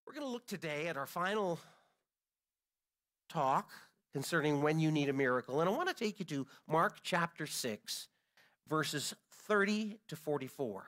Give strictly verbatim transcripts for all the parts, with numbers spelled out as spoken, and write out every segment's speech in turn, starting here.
We're going to look today at our final talk concerning when you need a miracle. And I want to take you to Mark chapter six, verses thirty to forty-four.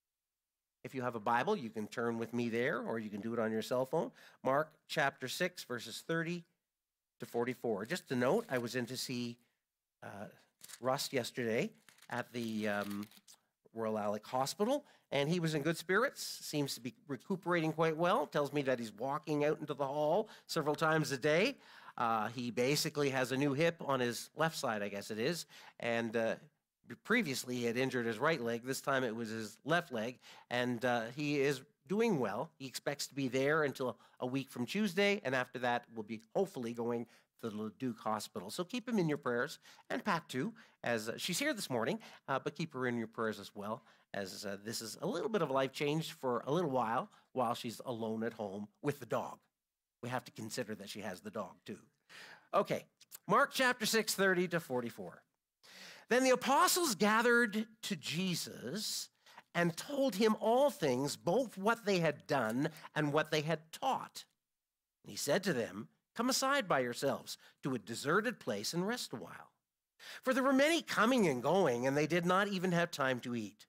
If you have a Bible, you can turn with me there, or you can do it on your cell phone. Mark chapter six, verses thirty to forty-four. Just a note, I was in to see uh, Russ yesterday at the um, Royal Alec Hospital, and he was in good spirits, seems to be recuperating quite well, tells me that he's walking out into the hall several times a day. Uh, he basically has a new hip on his left side, I guess it is, and uh, previously he had injured his right leg. This time it was his left leg, and uh, he is doing well. He expects to be there until a week from Tuesday, and after that we'll be hopefully going to the Leduc Hospital. So keep him in your prayers, and Pat too, as uh, she's here this morning, uh, but keep her in your prayers as well, as uh, this is a little bit of a life change for a little while, while she's alone at home with the dog. We have to consider that she has the dog too. Okay, Mark chapter six, thirty to forty-four. Then the apostles gathered to Jesus and told him all things, both what they had done and what they had taught. And he said to them, "Come aside by yourselves to a deserted place and rest a while." For there were many coming and going, and they did not even have time to eat.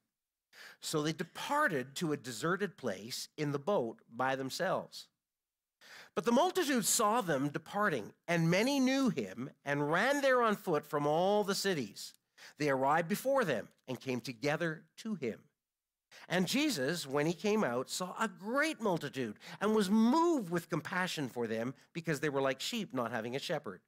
So they departed to a deserted place in the boat by themselves. But the multitude saw them departing, and many knew him and ran there on foot from all the cities. They arrived before them and came together to him. And Jesus, when he came out, saw a great multitude and was moved with compassion for them because they were like sheep not having a shepherd.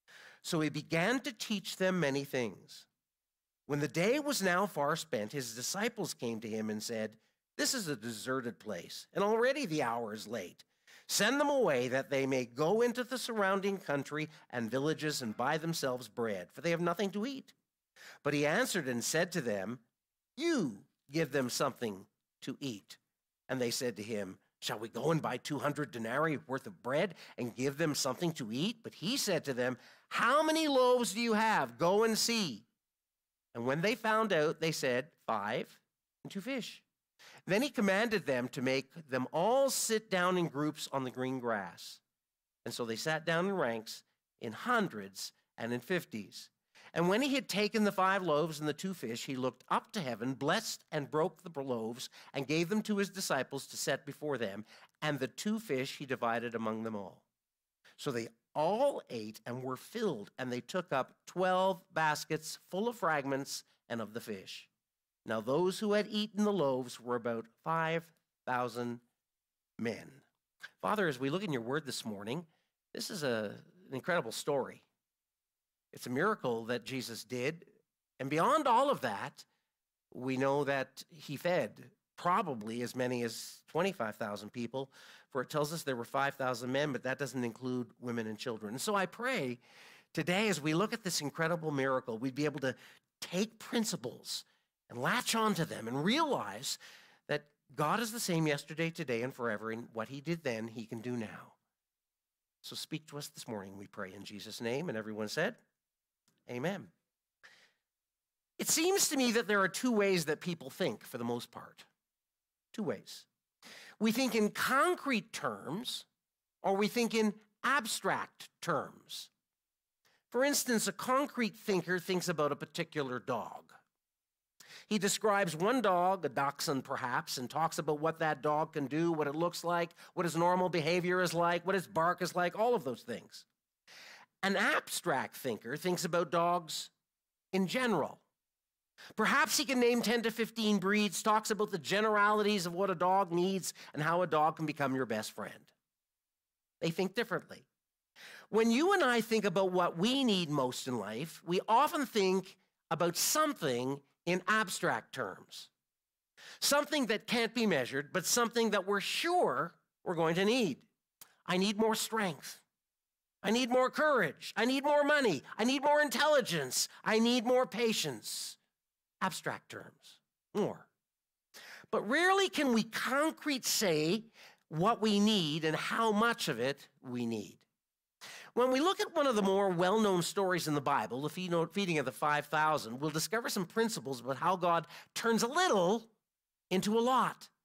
So he began to teach them many things. When the day was now far spent, his disciples came to him and said, "This is a deserted place, and already the hour is late. Send them away that they may go into the surrounding country and villages and buy themselves bread, for they have nothing to eat." But he answered and said to them, "You give them something to eat." And they said to him, "Shall we go and buy two hundred denarii worth of bread and give them something to eat?" But he said to them, "How many loaves do you have? Go and see." And when they found out, they said, "Five and two fish." Then he commanded them to make them all sit down in groups on the green grass. And so they sat down in ranks, in hundreds and in fifties. And when he had taken the five loaves and the two fish, he looked up to heaven, blessed and broke the loaves, and gave them to his disciples to set before them. And the two fish he divided among them all. So they all ate and were filled, and they took up twelve baskets full of fragments and of the fish. Now those who had eaten the loaves were about five thousand men. Father, as we look in your word this morning, this is a, an incredible story. It's a miracle that Jesus did. And beyond all of that, we know that he fed probably as many as twenty-five thousand people, for it tells us there were five thousand men, but that doesn't include women and children. And so I pray today, as we look at this incredible miracle, we'd be able to take principles and latch onto them and realize that God is the same yesterday, today, and forever, and what he did then, he can do now. So speak to us this morning, we pray in Jesus' name. And everyone said, amen. It seems to me that there are two ways that people think for the most part. Two ways. We think in concrete terms, or we think in abstract terms. For instance, a concrete thinker thinks about a particular dog. He describes one dog, a dachshund perhaps, and talks about what that dog can do, what it looks like, what its normal behavior is like, what its bark is like, all of those things. An abstract thinker thinks about dogs in general. Perhaps he can name ten to fifteen breeds, talks about the generalities of what a dog needs and how a dog can become your best friend. They think differently. When you and I think about what we need most in life, we often think about something in abstract terms. Something that can't be measured, but something that we're sure we're going to need. I need more strength. I need more courage. I need more money. I need more intelligence. I need more patience. Abstract terms, more. But rarely can we concrete say what we need and how much of it we need. When we look at one of the more well-known stories in the Bible, the feeding of the five thousand, we'll discover some principles about how God turns a little into a lot.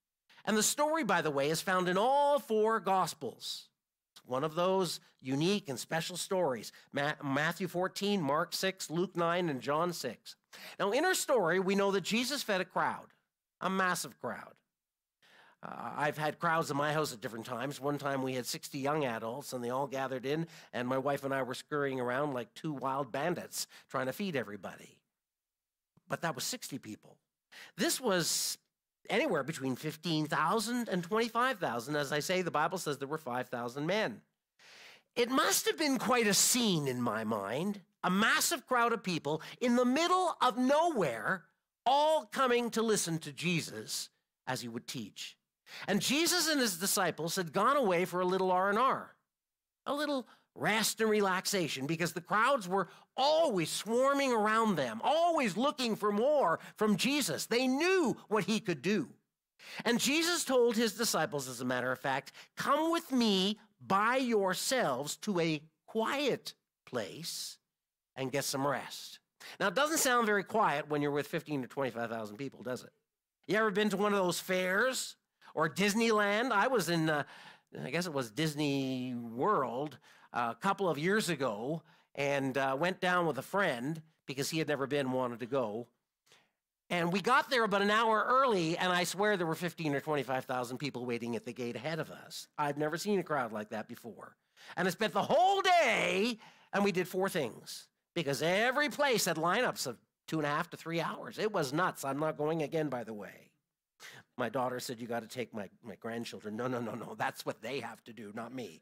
And the story, by the way, is found in all four Gospels. It's one of those unique and special stories. Ma- Matthew fourteen, Mark six, Luke nine, and John six. Now, in our story, we know that Jesus fed a crowd, a massive crowd. Uh, I've had crowds in my house at different times. One time we had sixty young adults, and they all gathered in, and my wife and I were scurrying around like two wild bandits trying to feed everybody. But that was sixty people. This was anywhere between fifteen thousand and twenty-five thousand. As I say, the Bible says there were five thousand men. It must have been quite a scene in my mind, a massive crowd of people in the middle of nowhere, all coming to listen to Jesus as he would teach. And Jesus and his disciples had gone away for a little R and R, a little rest and relaxation, because the crowds were always swarming around them, always looking for more from Jesus. They knew what he could do. And Jesus told his disciples, as a matter of fact, "Come with me by yourselves to a quiet place and get some rest." Now, it doesn't sound very quiet when you're with fifteen to twenty-five thousand people, does it? You ever been to one of those fairs? Or Disneyland? I was in, uh, I guess it was Disney World uh, a couple of years ago, and uh, went down with a friend because he had never been, wanted to go. And we got there about an hour early, and I swear there were fifteen or twenty-five thousand people waiting at the gate ahead of us. I've never seen a crowd like that before. And I spent the whole day, and we did four things, because every place had lineups of two and a half to three hours. It was nuts. I'm not going again, by the way. My daughter said, "You got to take my, my grandchildren." No, no, no, no. That's what they have to do, not me.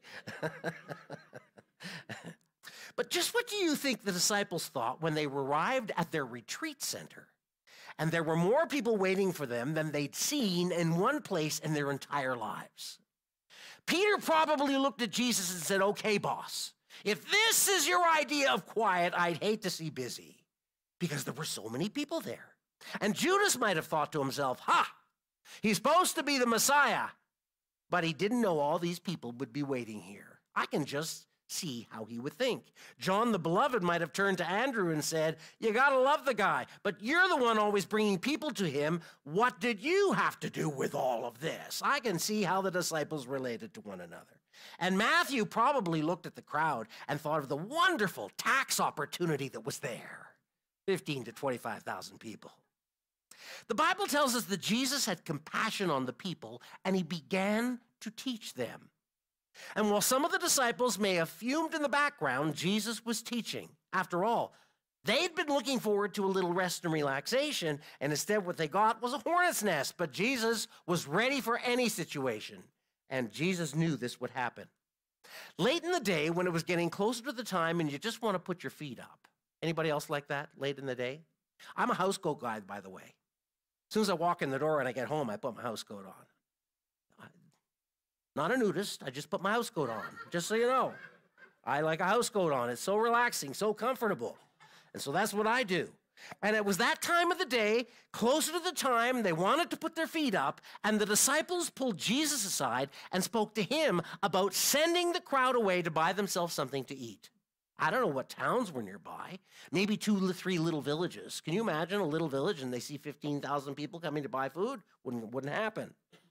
But just what do you think the disciples thought when they arrived at their retreat center and there were more people waiting for them than they'd seen in one place in their entire lives? Peter probably looked at Jesus and said, "Okay, boss, if this is your idea of quiet, I'd hate to see busy," because there were so many people there. And Judas might have thought to himself, "Ha! He's supposed to be the Messiah," but he didn't know all these people would be waiting here. I can just see how he would think. John the Beloved might have turned to Andrew and said, "You got to love the guy, but you're the one always bringing people to him. What did you have to do with all of this?" I can see how the disciples related to one another. And Matthew probably looked at the crowd and thought of the wonderful tax opportunity that was there. fifteen to twenty-five thousand people. The Bible tells us that Jesus had compassion on the people, and he began to teach them. And while some of the disciples may have fumed in the background, Jesus was teaching. After all, they'd been looking forward to a little rest and relaxation, and instead what they got was a hornet's nest. But Jesus was ready for any situation, and Jesus knew this would happen. Late in the day, when it was getting closer to the time and you just want to put your feet up. Anybody else like that late in the day? I'm a housecoat guy, by the way. As soon as I walk in the door and I get home, I put my housecoat on. I, not a nudist, I just put my housecoat on, just so you know. I like a housecoat on. It's so relaxing, so comfortable. And so that's what I do. And it was that time of the day, closer to the time they wanted to put their feet up, and the disciples pulled Jesus aside and spoke to him about sending the crowd away to buy themselves something to eat. I don't know what towns were nearby. Maybe two, three little villages. Can you imagine a little village and they see fifteen thousand people coming to buy food? Wouldn't, wouldn't happen.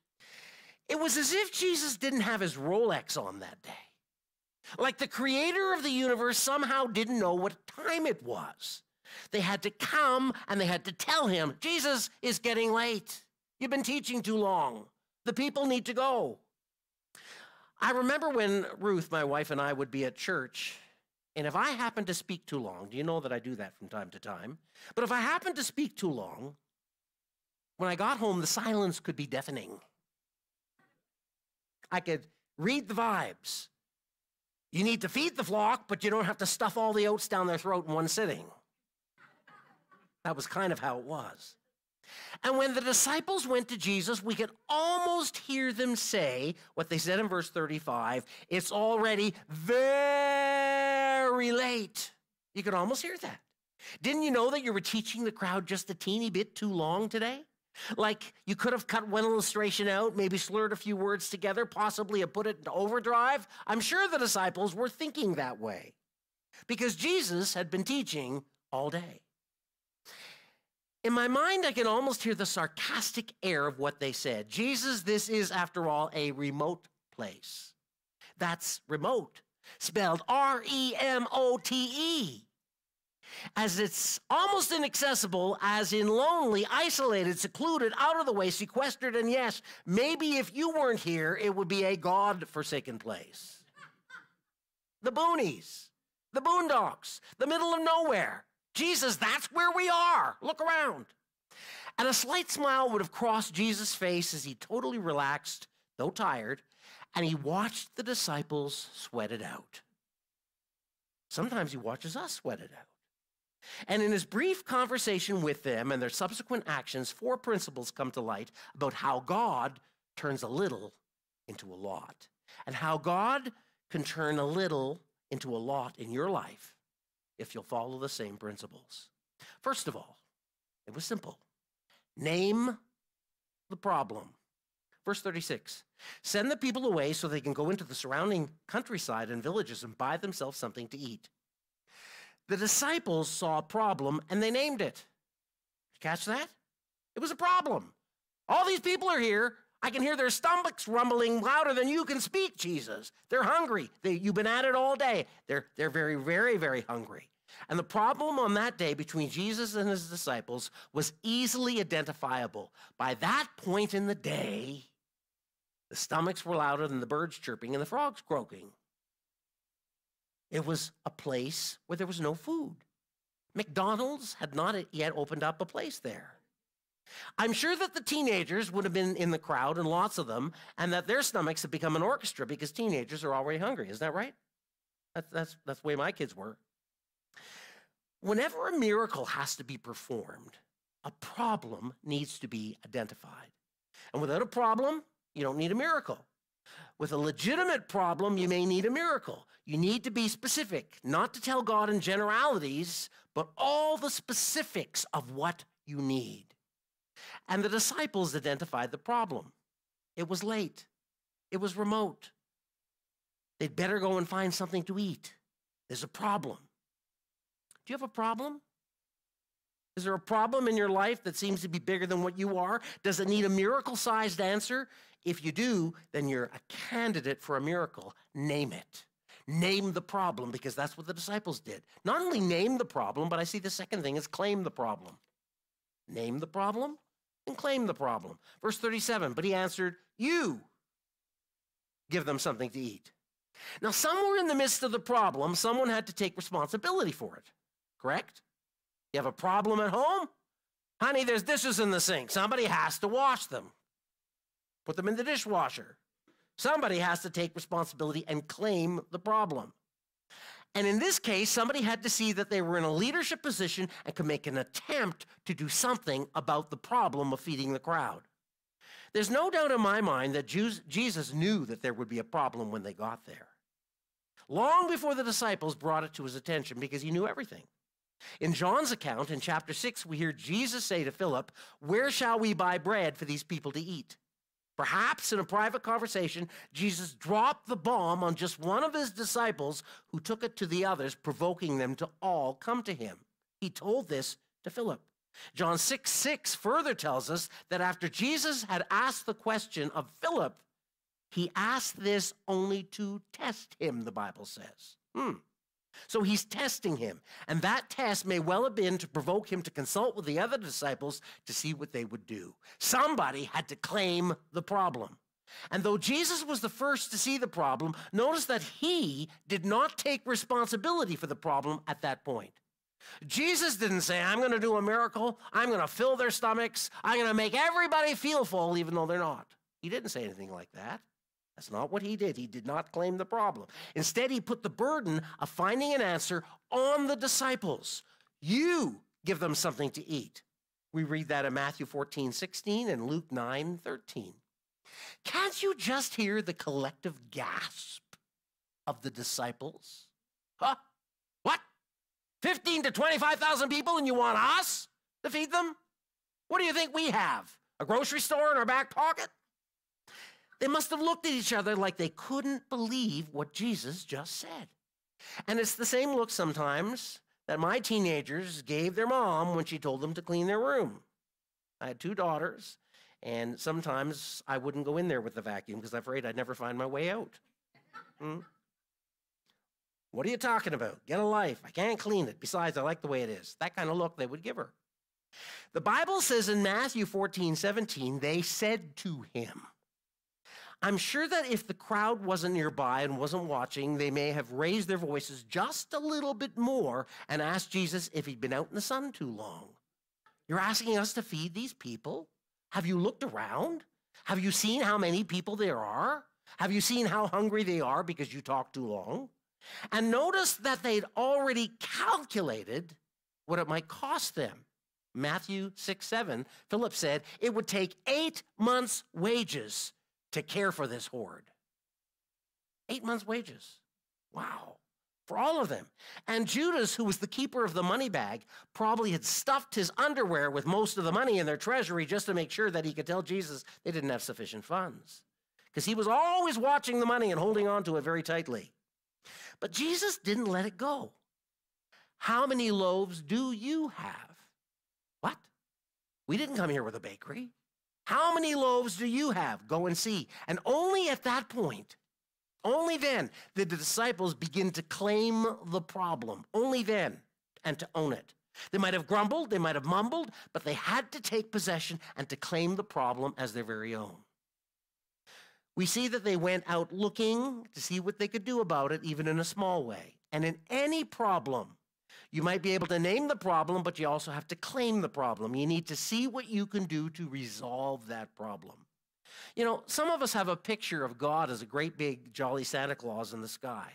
It was as if Jesus didn't have his Rolex on that day. Like the creator of the universe somehow didn't know what time it was. They had to come and they had to tell him, "Jesus is getting late. You've been teaching too long. The people need to go." I remember when Ruth, my wife, and I would be at church, and if I happened to speak too long, do you know that I do that from time to time? But if I happened to speak too long, when I got home, the silence could be deafening. I could read the vibes. You need to feed the flock, but you don't have to stuff all the oats down their throat in one sitting. That was kind of how it was. And when the disciples went to Jesus, we could almost hear them say what they said in verse thirty-five, "It's already very late." You could almost hear that. Didn't you know that you were teaching the crowd just a teeny bit too long today? Like you could have cut one illustration out, maybe slurred a few words together, possibly have put it into overdrive. I'm sure the disciples were thinking that way because Jesus had been teaching all day. In my mind, I can almost hear the sarcastic air of what they said. Jesus, this is, after all, a remote place. That's remote, spelled R E M O T E. As it's almost inaccessible, as in lonely, isolated, secluded, out of the way, sequestered, and yes, maybe if you weren't here, it would be a God-forsaken place. The boonies, the boondocks, the middle of nowhere. Jesus, that's where we are. Look around. And a slight smile would have crossed Jesus' face as he totally relaxed, though tired, and he watched the disciples sweat it out. Sometimes he watches us sweat it out. And in his brief conversation with them and their subsequent actions, four principles come to light about how God turns a little into a lot, and how God can turn a little into a lot in your life if you'll follow the same principles. First of all, it was simple. Name the problem. Verse thirty-six, send the people away so they can go into the surrounding countryside and villages and buy themselves something to eat. The disciples saw a problem and they named it. Catch that? It was a problem. All these people are here. I can hear their stomachs rumbling louder than you can speak, Jesus. They're hungry. They, you've been at it all day. They're, they're very, very, very hungry. And the problem on that day between Jesus and his disciples was easily identifiable. By that point in the day, the stomachs were louder than the birds chirping and the frogs croaking. It was a place where there was no food. McDonald's had not yet opened up a place there. I'm sure that the teenagers would have been in the crowd, and lots of them, and that their stomachs have become an orchestra because teenagers are already hungry. Isn't that right? That's, that's, that's the way my kids were. Whenever a miracle has to be performed, a problem needs to be identified. And without a problem, you don't need a miracle. With a legitimate problem, you may need a miracle. You need to be specific, not to tell God in generalities, but all the specifics of what you need. And the disciples identified the problem. It was late. It was remote. They'd better go and find something to eat. There's a problem. Do you have a problem? Is there a problem in your life that seems to be bigger than what you are? Does it need a miracle-sized answer? If you do, then you're a candidate for a miracle. Name it. Name the problem, because that's what the disciples did. Not only name the problem, but I see the second thing is claim the problem. Name the problem and claim the problem. Verse thirty-seven, but he answered, you give them something to eat. Now, somewhere in the midst of the problem, someone had to take responsibility for it, correct? You have a problem at home? Honey, there's dishes in the sink. Somebody has to wash them. Put them in the dishwasher. Somebody has to take responsibility and claim the problem. And in this case, somebody had to see that they were in a leadership position and could make an attempt to do something about the problem of feeding the crowd. There's no doubt in my mind that Jesus knew that there would be a problem when they got there. Long before the disciples brought it to his attention, because he knew everything. In John's account, in chapter six, we hear Jesus say to Philip, where shall we buy bread for these people to eat? Perhaps in a private conversation, Jesus dropped the bomb on just one of his disciples who took it to the others, provoking them to all come to him. He told this to Philip. John six six further tells us that after Jesus had asked the question of Philip, he asked this only to test him, the Bible says. Hmm. So he's testing him, and that test may well have been to provoke him to consult with the other disciples to see what they would do. Somebody had to claim the problem. And though Jesus was the first to see the problem, notice that he did not take responsibility for the problem at that point. Jesus didn't say, I'm going to do a miracle, I'm going to fill their stomachs, I'm going to make everybody feel full even though they're not. He didn't say anything like that. That's not what he did. He did not claim the problem. Instead, he put the burden of finding an answer on the disciples. You give them something to eat. We read that in Matthew fourteen sixteen and Luke nine thirteen. Can't you just hear the collective gasp of the disciples? Huh? What? fifteen to twenty-five thousand people and you want us to feed them? What do you think we have? A grocery store in our back pocket? They must have looked at each other like they couldn't believe what Jesus just said. And it's the same look sometimes that my teenagers gave their mom when she told them to clean their room. I had two daughters, and sometimes I wouldn't go in there with the vacuum because I'm afraid I'd never find my way out. Hmm? What are you talking about? Get a life. I can't clean it. Besides, I like the way it is. That kind of look they would give her. The Bible says in Matthew fourteen seventeen, they said to him. I'm sure that if the crowd wasn't nearby and wasn't watching, they may have raised their voices just a little bit more and asked Jesus if he'd been out in the sun too long. You're asking us to feed these people? Have you looked around? Have you seen how many people there are? Have you seen how hungry they are because you talk too long? And notice that they'd already calculated what it might cost them. Matthew six seven, Philip said it would take eight months' wages to care for this horde. Eight months' wages. Wow. For all of them. And Judas, who was the keeper of the money bag, probably had stuffed his underwear with most of the money in their treasury just to make sure that he could tell Jesus they didn't have sufficient funds. Because he was always watching the money and holding on to it very tightly. But Jesus didn't let it go. How many loaves do you have? What? We didn't come here with a bakery. How many loaves do you have? Go and see. And only at that point, only then did the disciples begin to claim the problem. Only then, and to own it. They might have grumbled, they might have mumbled, but they had to take possession and to claim the problem as their very own. We see that they went out looking to see what they could do about it, even in a small way. And in any problem, you might be able to name the problem, but you also have to claim the problem. You need to see what you can do to resolve that problem. You know, some of us have a picture of God as a great big jolly Santa Claus in the sky.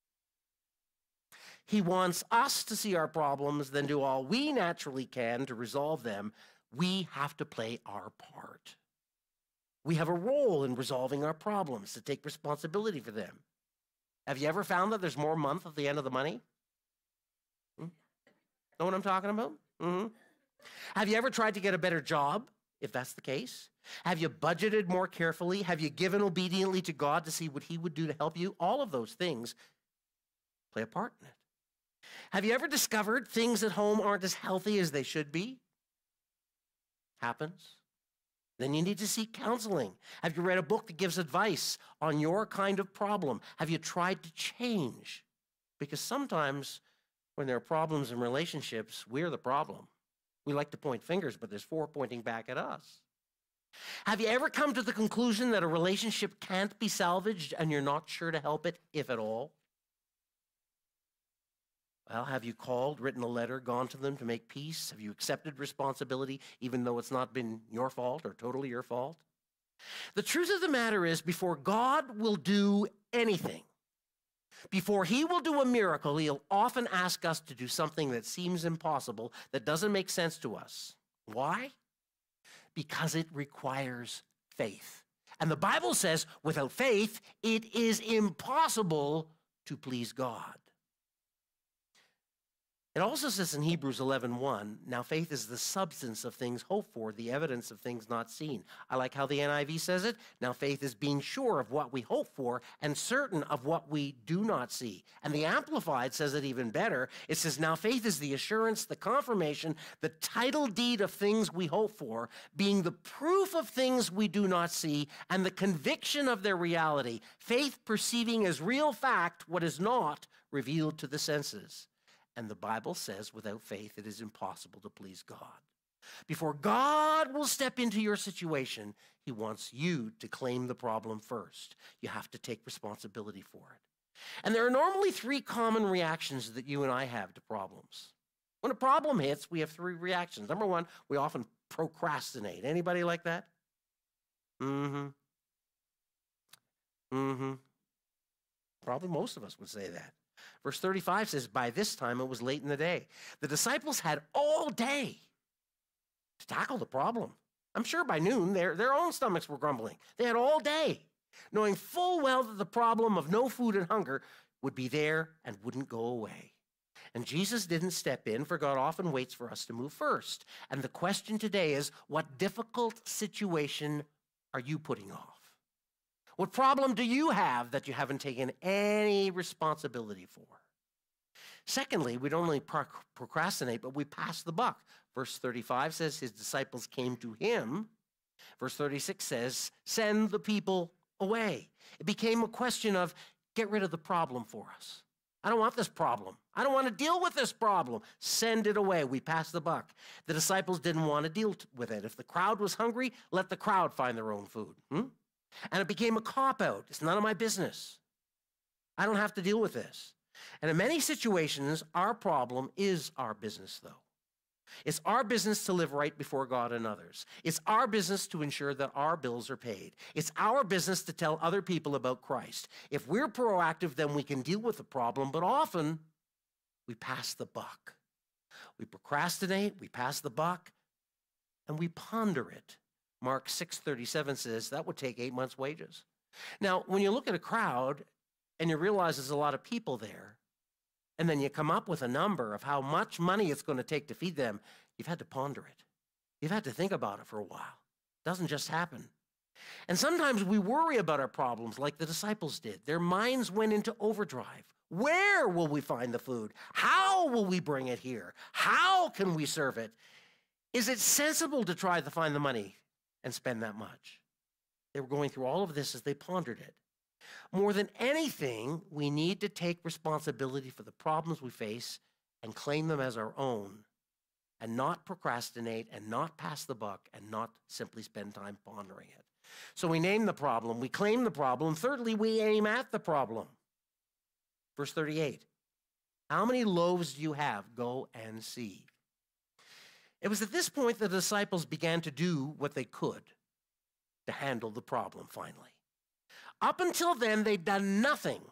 He wants us to see our problems, then do all we naturally can to resolve them. We have to play our part. We have a role in resolving our problems, to take responsibility for them. Have you ever found that there's more month at the end of the money? Hmm? Know what I'm talking about? Mm-hmm. Have you ever tried to get a better job, if that's the case? Have you budgeted more carefully? Have you given obediently to God to see what he would do to help you? All of those things play a part in it. Have you ever discovered things at home aren't as healthy as they should be? Happens. Then you need to seek counseling. Have you read a book that gives advice on your kind of problem? Have you tried to change? Because sometimes when there are problems in relationships, we're the problem. We like to point fingers, but there's four pointing back at us. Have you ever come to the conclusion that a relationship can't be salvaged and you're not sure to help it, if at all? Well, have you called, written a letter, gone to them to make peace? Have you accepted responsibility, even though it's not been your fault or totally your fault? The truth of the matter is, before God will do anything, before he will do a miracle, he'll often ask us to do something that seems impossible, that doesn't make sense to us. Why? Because it requires faith. And the Bible says, without faith, it is impossible to please God. It also says in Hebrews eleven one, now faith is the substance of things hoped for, the evidence of things not seen. I like how the N I V says it. Now faith is being sure of what we hope for and certain of what we do not see. And the Amplified says it even better. It says, now faith is the assurance, the confirmation, the title deed of things we hope for, being the proof of things we do not see, and the conviction of their reality. Faith perceiving as real fact what is not revealed to the senses. And the Bible says, without faith, it is impossible to please God. Before God will step into your situation, he wants you to claim the problem first. You have to take responsibility for it. And there are normally three common reactions that you and I have to problems. When a problem hits, we have three reactions. Number one, we often procrastinate. Anybody like that? Mm-hmm. Mm-hmm. Probably most of us would say that. Verse thirty-five says, by this time it was late in the day. The disciples had all day to tackle the problem. I'm sure by noon their, their own stomachs were grumbling. They had all day, knowing full well that the problem of no food and hunger would be there and wouldn't go away. And Jesus didn't step in, for God often waits for us to move first. And the question today is, what difficult situation are you putting off? What problem do you have that you haven't taken any responsibility for? Secondly, we don't only procrastinate, but we pass the buck. Verse thirty-five says his disciples came to him. Verse thirty-six says, send the people away. It became a question of get rid of the problem for us. I don't want this problem. I don't want to deal with this problem. Send it away. We pass the buck. The disciples didn't want to deal with it. If the crowd was hungry, let the crowd find their own food. Hmm? And it became a cop-out. It's none of my business. I don't have to deal with this. And in many situations, our problem is our business, though. It's our business to live right before God and others. It's our business to ensure that our bills are paid. It's our business to tell other people about Christ. If we're proactive, then we can deal with the problem, but often we pass the buck. We procrastinate, we pass the buck, and we ponder it. Mark six thirty-seven says that would take eight months' wages. Now, when you look at a crowd and you realize there's a lot of people there, and then you come up with a number of how much money it's going to take to feed them, you've had to ponder it. You've had to think about it for a while. It doesn't just happen. And sometimes we worry about our problems like the disciples did. Their minds went into overdrive. Where will we find the food? How will we bring it here? How can we serve it? Is it sensible to try to find the money and spend that much? They were going through all of this as they pondered it. More than anything, we need to take responsibility for the problems we face and claim them as our own, and not procrastinate and not pass the buck and not simply spend time pondering it. So we name the problem, we claim the problem. Thirdly, we aim at the problem. Verse thirty-eight, how many loaves do you have? Go and see. It was at this point the disciples began to do what they could to handle the problem finally. Up until then, they'd done nothing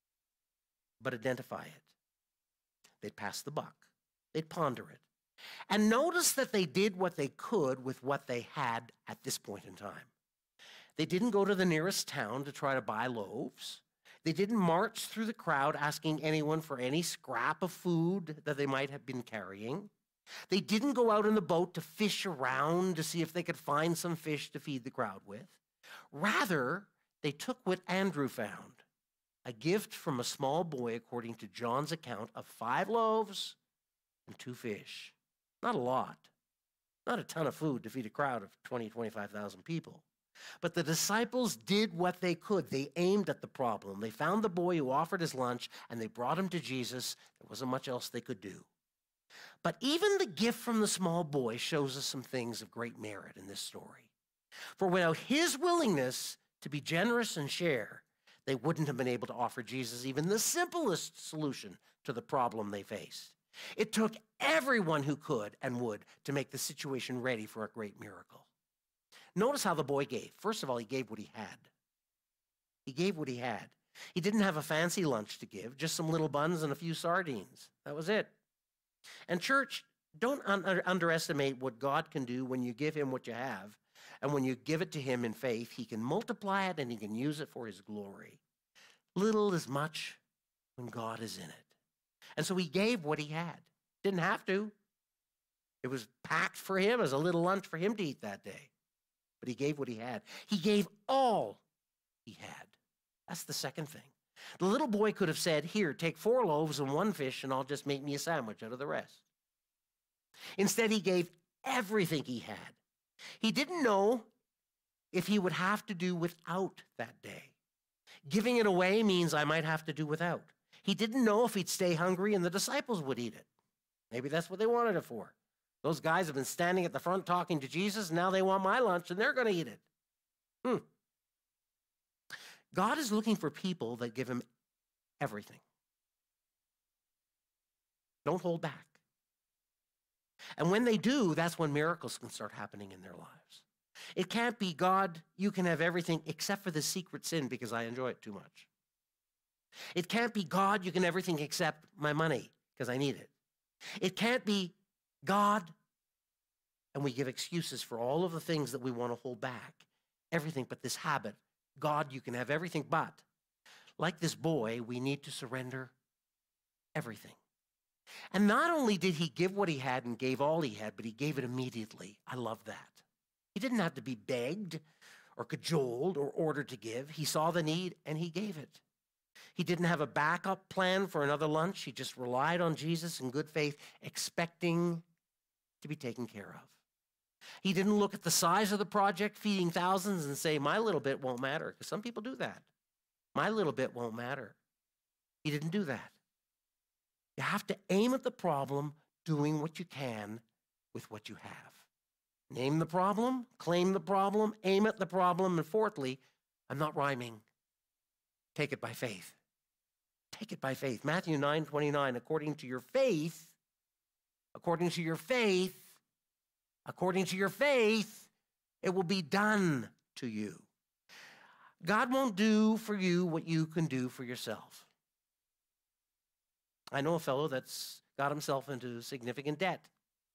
but identify it. They'd pass the buck. They'd ponder it. And notice that they did what they could with what they had at this point in time. They didn't go to the nearest town to try to buy loaves. They didn't march through the crowd asking anyone for any scrap of food that they might have been carrying. They didn't go out in the boat to fish around to see if they could find some fish to feed the crowd with. Rather, they took what Andrew found, a gift from a small boy, according to John's account, of five loaves and two fish. Not a lot, not a ton of food to feed a crowd of twenty, twenty-five thousand people. But the disciples did what they could. They aimed at the problem. They found the boy who offered his lunch, and they brought him to Jesus. There wasn't much else they could do. But even the gift from the small boy shows us some things of great merit in this story. For without his willingness to be generous and share, they wouldn't have been able to offer Jesus even the simplest solution to the problem they faced. It took everyone who could and would to make the situation ready for a great miracle. Notice how the boy gave. First of all, he gave what he had. He gave what he had. He didn't have a fancy lunch to give, just some little buns and a few sardines. That was it. And church, don't un- underestimate what God can do when you give him what you have. And when you give it to him in faith, he can multiply it and he can use it for his glory. Little is much when God is in it. And so he gave what he had. Didn't have to. It was packed for him as a little lunch for him to eat that day. But he gave what he had. He gave all he had. That's the second thing. The little boy could have said, here, take four loaves and one fish, and I'll just make me a sandwich out of the rest. Instead, he gave everything he had. He didn't know if he would have to do without that day. Giving it away means I might have to do without. He didn't know if he'd stay hungry and the disciples would eat it. Maybe that's what they wanted it for. Those guys have been standing at the front talking to Jesus, and now they want my lunch, and they're going to eat it. Hmm. God is looking for people that give him everything. Don't hold back. And when they do, that's when miracles can start happening in their lives. It can't be, God, you can have everything except for the secret sin because I enjoy it too much. It can't be, God, you can have everything except my money because I need it. It can't be, God, and we give excuses for all of the things that we want to hold back. Everything but this habit. God, you can have everything but. Like this boy, we need to surrender everything. And not only did he give what he had and gave all he had, but he gave it immediately. I love that. He didn't have to be begged or cajoled or ordered to give. He saw the need and he gave it. He didn't have a backup plan for another lunch. He just relied on Jesus in good faith, expecting to be taken care of. He didn't look at the size of the project, feeding thousands, and say, my little bit won't matter, because some people do that. My little bit won't matter. He didn't do that. You have to aim at the problem, doing what you can with what you have. Name the problem, claim the problem, aim at the problem, and fourthly, I'm not rhyming. Take it by faith. Take it by faith. Matthew nine twenty-nine, according to your faith, according to your faith, according to your faith, it will be done to you. God won't do for you what you can do for yourself. I know a fellow that's got himself into significant debt.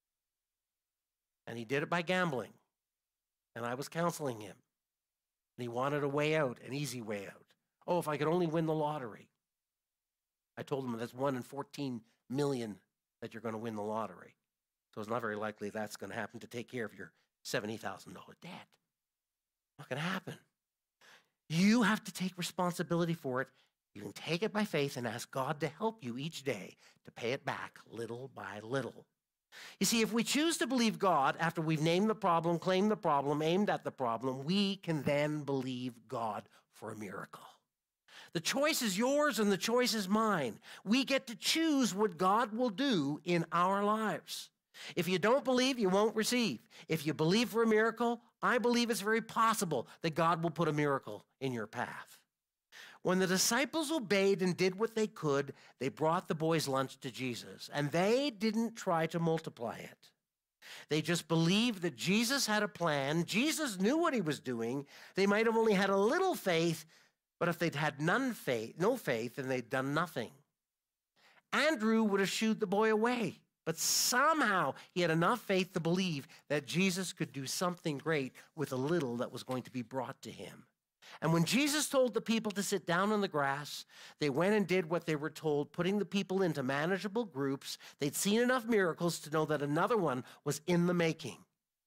And he did it by gambling. And I was counseling him. And he wanted a way out, an easy way out. Oh, if I could only win the lottery. I told him that's one in fourteen million that you're going to win the lottery. So it's not very likely that's going to happen to take care of your seventy thousand dollars debt. Not going to happen. You have to take responsibility for it. You can take it by faith and ask God to help you each day to pay it back little by little. You see, if we choose to believe God after we've named the problem, claimed the problem, aimed at the problem, we can then believe God for a miracle. The choice is yours and the choice is mine. We get to choose what God will do in our lives. If you don't believe, you won't receive. If you believe for a miracle, I believe it's very possible that God will put a miracle in your path. When the disciples obeyed and did what they could, they brought the boy's lunch to Jesus, and they didn't try to multiply it. They just believed that Jesus had a plan. Jesus knew what he was doing. They might have only had a little faith, but if they'd had none faith, no faith, then they'd done nothing. Andrew would have shooed the boy away, but somehow he had enough faith to believe that Jesus could do something great with a little that was going to be brought to him. And when Jesus told the people to sit down on the grass, they went and did what they were told, putting the people into manageable groups. They'd seen enough miracles to know that another one was in the making.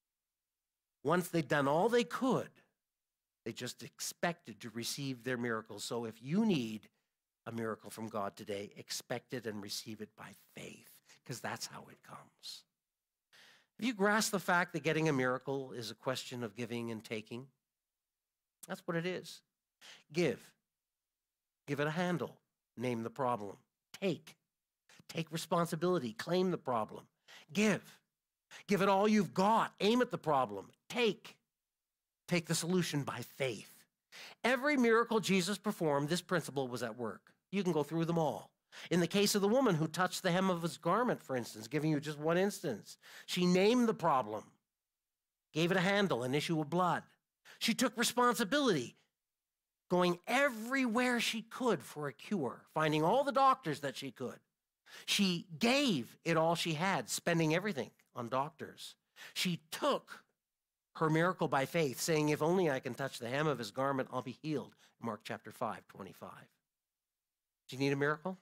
Once they'd done all they could, they just expected to receive their miracles. So if you need a miracle from God today, expect it and receive it by faith, because that's how it comes. Have you grasped the fact that getting a miracle is a question of giving and taking? That's what it is. Give. Give it a handle. Name the problem. Take. Take responsibility. Claim the problem. Give. Give it all you've got. Aim at the problem. Take. Take the solution by faith. Every miracle Jesus performed, this principle was at work. You can go through them all. In the case of the woman who touched the hem of his garment, for instance, giving you just one instance, she named the problem, gave it a handle, an issue of blood. She took responsibility, going everywhere she could for a cure, finding all the doctors that she could. She gave it all she had, spending everything on doctors. She took her miracle by faith, saying, if only I can touch the hem of his garment, I'll be healed. Mark chapter five, twenty-five. Do you need a miracle?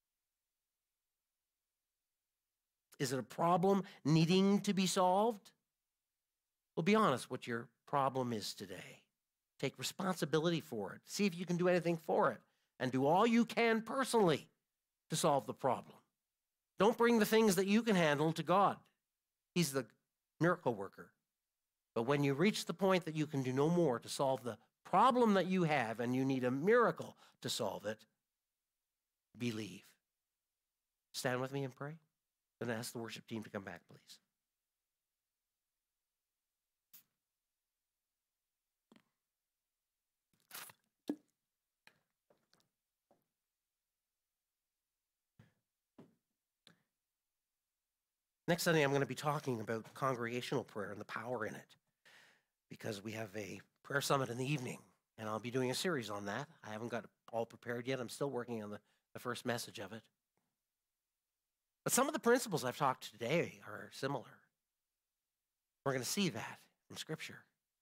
Is it a problem needing to be solved? Well, be honest what your problem is today. Take responsibility for it. See if you can do anything for it. And do all you can personally to solve the problem. Don't bring the things that you can handle to God. He's the miracle worker. But when you reach the point that you can do no more to solve the problem that you have and you need a miracle to solve it, believe. Stand with me and pray. I'm going to ask the worship team to come back, please. Next Sunday, I'm going to be talking about congregational prayer and the power in it, because we have a prayer summit in the evening, and I'll be doing a series on that. I haven't got it all prepared yet. I'm still working on the, the first message of it. But some of the principles I've talked today are similar. We're going to see that from Scripture.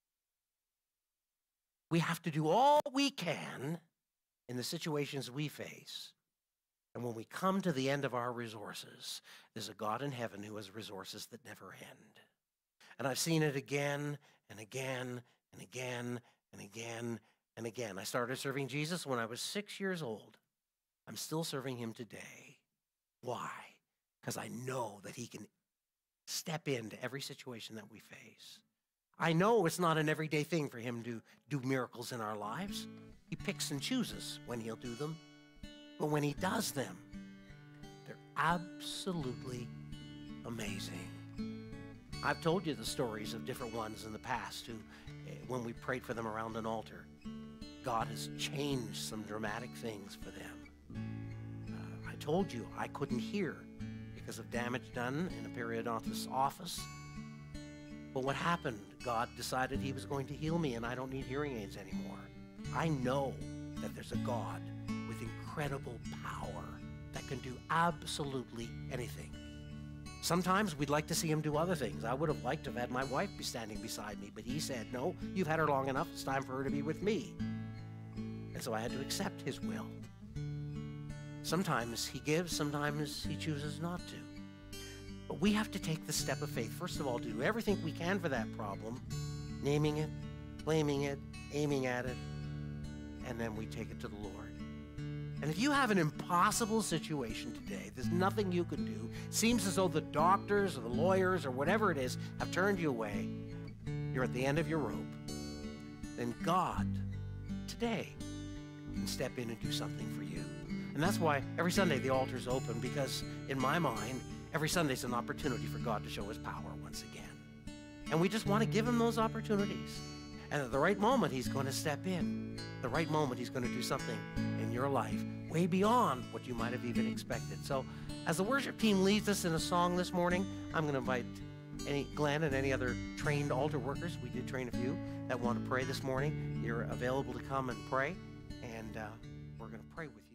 We have to do all we can in the situations we face. And when we come to the end of our resources, there's a God in heaven who has resources that never end. And I've seen it again and again and again and again and again. I started serving Jesus when I was six years old. I'm still serving him today. Why? Because I know that he can step into every situation that we face. I know it's not an everyday thing for him to do miracles in our lives. He picks and chooses when he'll do them. But when he does them, they're absolutely amazing. I've told you the stories of different ones in the past who, when we prayed for them around an altar, God has changed some dramatic things for them. Uh, I told you I couldn't hear because of damage done in a periodontist's office. But what happened? God decided he was going to heal me, and I don't need hearing aids anymore. I know that there's a God with incredible power that can do absolutely anything. Sometimes we'd like to see him do other things. I would have liked to have had my wife be standing beside me, but he said, no, you've had her long enough. It's time for her to be with me. And so I had to accept his will. Sometimes he gives, sometimes he chooses not to. But we have to take the step of faith. First of all, to do everything we can for that problem, naming it, claiming it, aiming at it, and then we take it to the Lord. And if you have an impossible situation today, there's nothing you can do, seems as though the doctors or the lawyers or whatever it is have turned you away, you're at the end of your rope, then God today can step in and do something for you. And that's why every Sunday the altar's open, because in my mind, every Sunday's an opportunity for God to show his power once again. And we just want to give him those opportunities. And at the right moment, he's going to step in. The right moment, he's going to do something in your life way beyond what you might have even expected. So as the worship team leads us in a song this morning, I'm going to invite any Glenn and any other trained altar workers, we did train a few, that want to pray this morning. You're available to come and pray, and uh, we're going to pray with you.